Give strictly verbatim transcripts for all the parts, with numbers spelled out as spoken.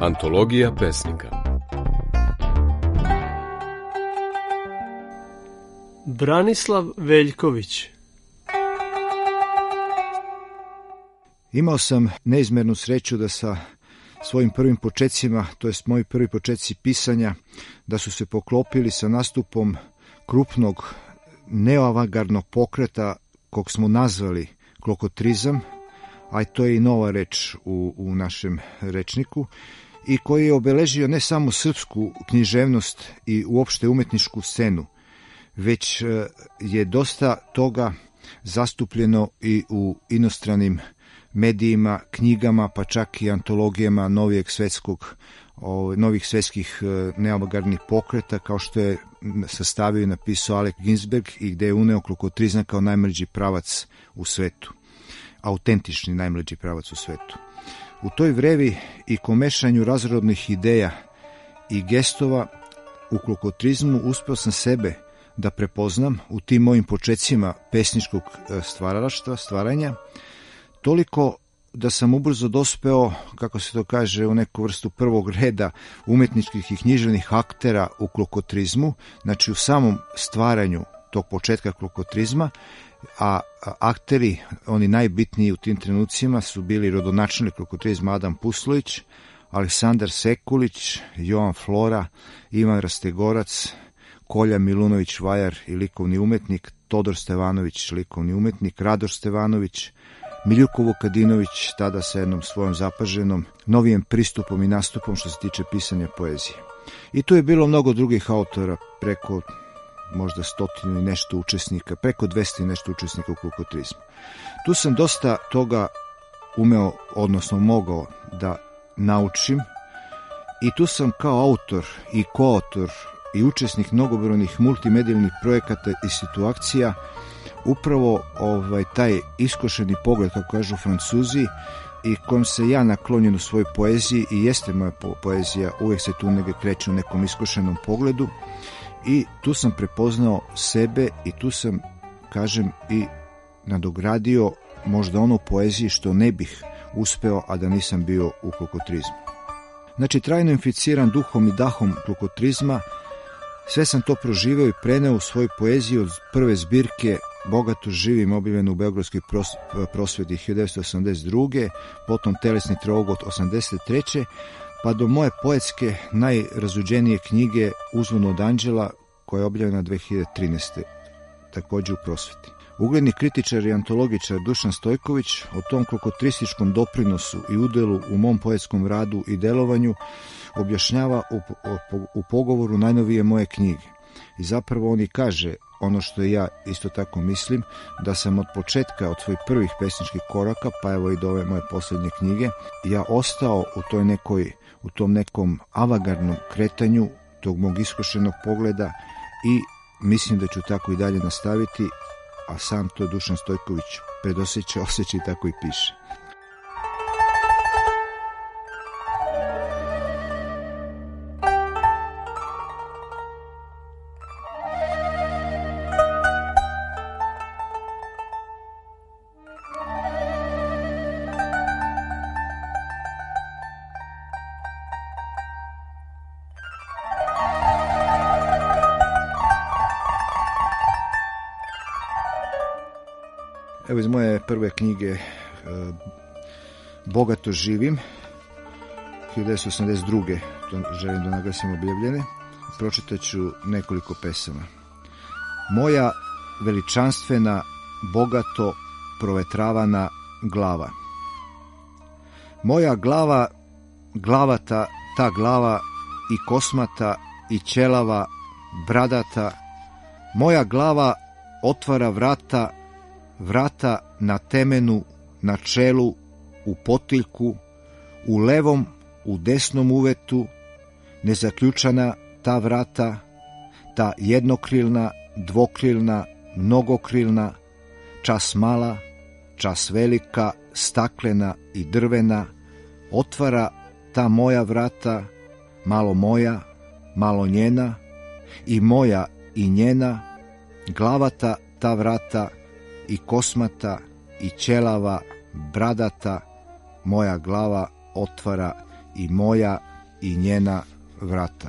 Antologija pesnika. Branislav Veljković. Imao sam neizmjernu sreću da sa svojim prvim počecima, to jest moji prvi počeci pisanja, da su se poklopili sa nastupom krupnog neoavangardnog pokreta kog smo nazvali klokotrizam, a to je i nova reč u, u našem rečniku, i koji je obeležio ne samo srpsku književnost i uopšte umetničku scenu, već je dosta toga zastupljeno i u inostranim medijima, knjigama, pa čak i antologijama novijeg svetskog, novih svetskih neavangardnih pokreta, kao što je sastavio i napisao Alec Ginsberg, i gde je uneo klokotrizam kao najmlađi pravac u svetu. Autentični najmlađi pravac u svetu. U toj vrevi i komešanju razrodnih ideja i gestova u klokotrizmu uspeo sam sebe da prepoznam u tim mojim počecima pesničkog stvaralaštva, stvaranja, toliko da sam ubrzo dospeo, kako se to kaže, u neku vrstu prvog reda umetničkih i književnih aktera u klokotrizmu, znači u samom stvaranju tog početka klokotrizma, a akteri, oni najbitniji u tim trenucima, su bili rodonačelnik klokotrizma Adam Puslović, Aleksandar Sekulić, Jovan Flora, Ivan Rastegorac, Kolja Milunović Vajar i likovni umetnik, Todor Stevanović, likovni umetnik, Radoš Stevanović, Miljuko Vukadinović, tada sa jednom svojom zapaženom novijem pristupom i nastupom što se tiče pisanja poezije. I tu je bilo mnogo drugih autora, preko možda stotinu i nešto učesnika, preko dvesta i nešto učesnika u klokotrizmu. Tu sam dosta toga umeo, odnosno mogao da naučim, i tu sam kao autor i koautor i učesnik mnogobrojnih multimedijalnih projekata i situacija upravo ovaj, taj iskošeni pogled, kako kažu Francuzi, i kojom se ja naklonjen u svojoj poeziji, i jeste moja po- poezija, uvek se tu negdje kreće u nekom iskošenom pogledu, i tu sam prepoznao sebe i tu sam, kažem, i nadogradio možda ono poeziji što ne bih uspeo, a da nisam bio u klokotrizmu. Znači, trajno inficiran duhom i dahom klokotrizma, sve sam to proživeo i preneo u svoju poeziju od prve zbirke Bogato živim, objavljeno u Beogradskoj pros- prosveti hiljadu devetsto osamdeset druge, potom Telesni trogot osamdeset treće, pa do moje poetske najrazuđenije knjige Uzvon od anđela, koja je objavljena dve hiljade trinaeste. također u prosveti. Ugledni kritičar i antologičar Dušan Stojković o tom klokotrističkom doprinosu i udelu u mom poetskom radu i delovanju objašnjava u, u, u pogovoru najnovije moje knjige. I zapravo on i kaže ono što ja isto tako mislim, da sam od početka, od svojih prvih pesničkih koraka, pa evo i do ove moje posljednje knjige, ja ostao u toj nekoj, u tom nekom avangardnom kretanju tog mog iskušenog pogleda i mislim da ću tako i dalje nastaviti, a sam to Dušan Stojković predosjeća, osjeća i tako i piše. Evo iz moje prve knjige e, Bogato živim, hiljadu devetsto osamdeset druge, to želim da naglasim, objavljene, pročitat ću nekoliko pesama. Moja veličanstvena, bogato provetravana glava. Moja glava, glavata, ta glava i kosmata i ćelava, bradata, moja glava otvara vrata, vrata na temenu, na čelu, u potiljku, u levom, u desnom uvetu, nezaključana ta vrata, ta jednokrilna, dvokrilna, mnogokrilna, čas mala, čas velika, staklena i drvena, otvara ta moja vrata, malo moja, malo njena, i moja i njena, glavata ta vrata, i kosmata, i ćelava, bradata, moja glava otvara i moja i njena vrata.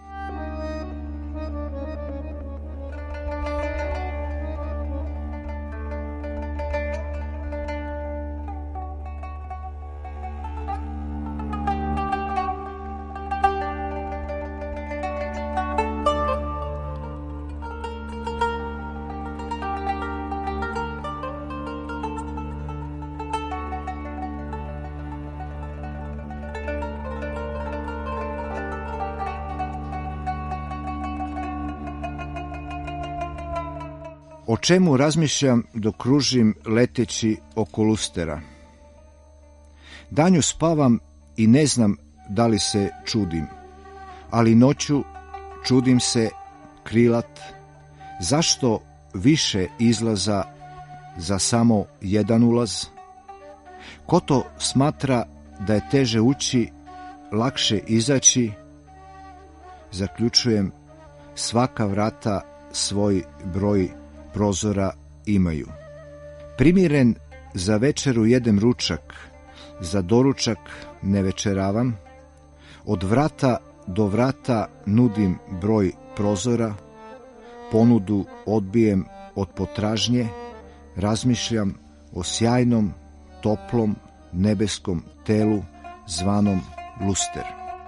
O čemu razmišljam dok kružim leteći oko lustera? Danju spavam i ne znam da li se čudim, ali noću čudim se krilat, zašto više izlaza za samo jedan ulaz? Ko to smatra da je teže ući, lakše izaći? Zaključujem, svaka vrata svoj broj prozora imaju. Primiren za večeru jedem ručak, za doručak ne večeravam, od vrata do vrata nudim broj prozora, ponudu odbijem od potražnje, razmišljam o sjajnom, toplom, nebeskom telu zvanom luster.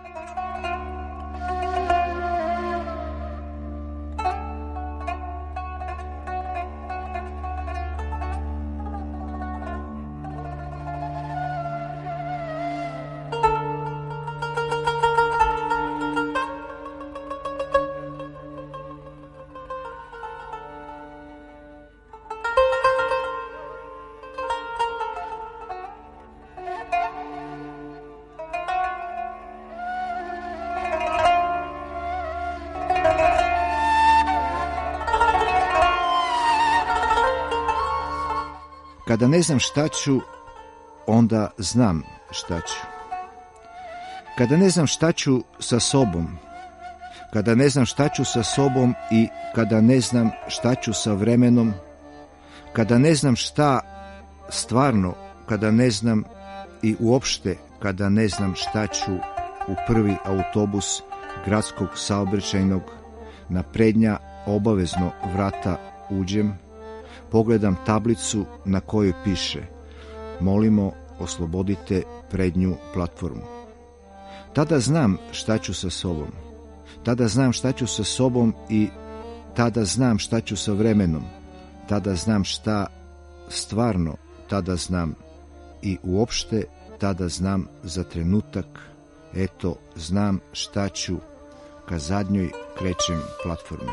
Kada ne znam šta ću, onda znam šta ću. Kada ne znam šta ću sa sobom, kada ne znam šta ću sa sobom i kada ne znam šta ću sa vremenom, kada ne znam šta stvarno, kada ne znam i uopšte kada ne znam šta ću u prvi autobus gradskog saobraćajnog, na prednja obavezno vrata uđem, pogledam tablicu na kojoj piše: molimo, oslobodite prednju platformu. Tada znam šta ću sa sobom. Tada znam šta ću sa sobom i tada znam šta ću sa vremenom. Tada znam šta stvarno, tada znam i uopšte tada znam za trenutak. Eto, znam šta ću, ka zadnjoj krećem platformi.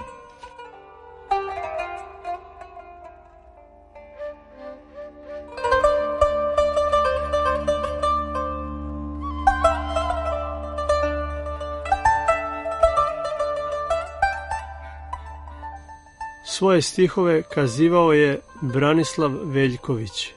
Svoje stihove kazivao je Branislav Veljković.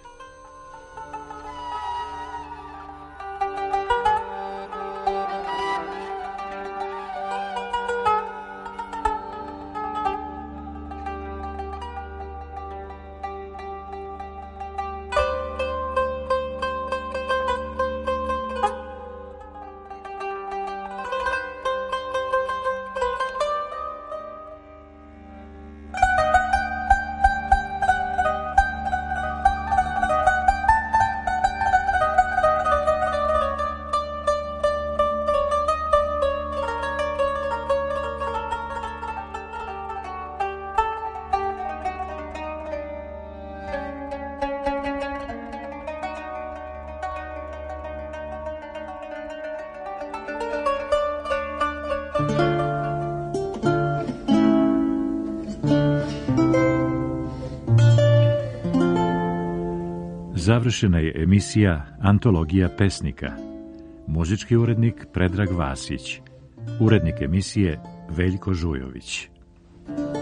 Završena je emisija Antologija pesnika. Muzički urednik Predrag Vasić. Urednik emisije Veljko Žujović.